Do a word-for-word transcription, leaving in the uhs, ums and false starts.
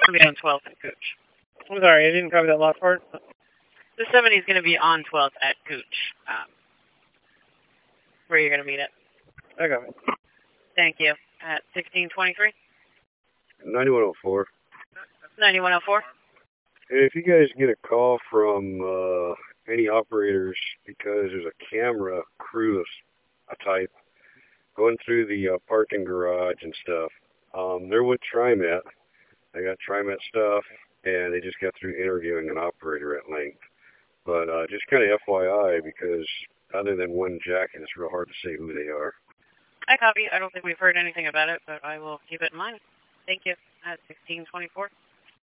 going to be on twelfth at Gooch. I'm sorry, I didn't cover that last part. The seventy is going to be on twelfth at Gooch. Um, where you're going to meet it. I got it. Thank you. At sixteen twenty-three? ninety-one oh four. ninety-one oh four? Hey, if you guys get a call from uh, any operators because there's a camera crew of a type going through the uh, parking garage and stuff, um, they're with TriMet. They got TriMet stuff, and they just got through interviewing an operator at length. But uh, just kind of F Y I, because other than one jacket, it's real hard to say who they are. I copy. I don't think we've heard anything about it, but I will keep it in mind. Thank you. At sixteen twenty-four.